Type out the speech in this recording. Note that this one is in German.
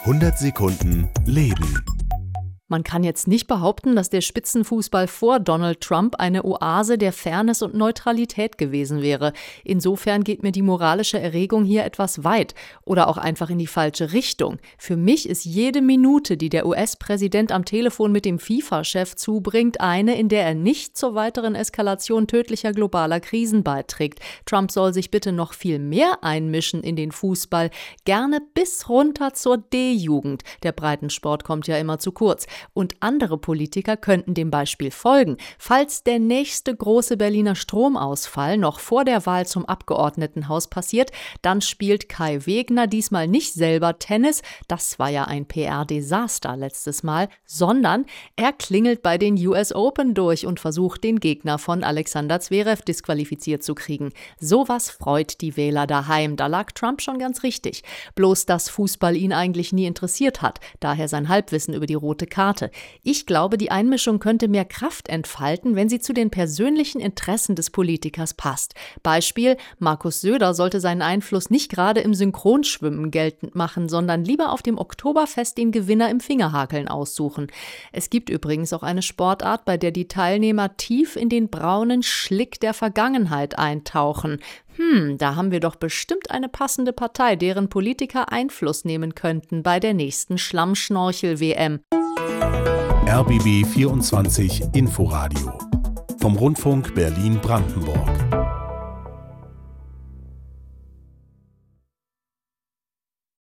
100 Sekunden Leben. Man kann jetzt nicht behaupten, dass der Spitzenfußball vor Donald Trump eine Oase der Fairness und Neutralität gewesen wäre. Insofern geht mir die moralische Erregung hier etwas weit oder auch einfach in die falsche Richtung. Für mich ist jede Minute, die der US-Präsident am Telefon mit dem FIFA-Chef zubringt, eine, in der er nicht zur weiteren Eskalation tödlicher globaler Krisen beiträgt. Trump soll sich bitte noch viel mehr einmischen in den Fußball, gerne bis runter zur D-Jugend. Der Breitensport kommt ja immer zu kurz. Und andere Politiker könnten dem Beispiel folgen. Falls der nächste große Berliner Stromausfall noch vor der Wahl zum Abgeordnetenhaus passiert, dann spielt Kai Wegner diesmal nicht selber Tennis, das war ja ein PR-Desaster letztes Mal, sondern er klingelt bei den US Open durch und versucht, den Gegner von Alexander Zverev disqualifiziert zu kriegen. Sowas freut die Wähler daheim, da lag Trump schon ganz richtig. Bloß, dass Fußball ihn eigentlich nie interessiert hat, daher sein Halbwissen über die rote Karte. Ich glaube, die Einmischung könnte mehr Kraft entfalten, wenn sie zu den persönlichen Interessen des Politikers passt. Beispiel: Markus Söder sollte seinen Einfluss nicht gerade im Synchronschwimmen geltend machen, sondern lieber auf dem Oktoberfest den Gewinner im Fingerhakeln aussuchen. Es gibt übrigens auch eine Sportart, bei der die Teilnehmer tief in den braunen Schlick der Vergangenheit eintauchen. Da haben wir doch bestimmt eine passende Partei, deren Politiker Einfluss nehmen könnten bei der nächsten Schlammschnorchel-WM. RBB 24 Inforadio vom Rundfunk Berlin-Brandenburg.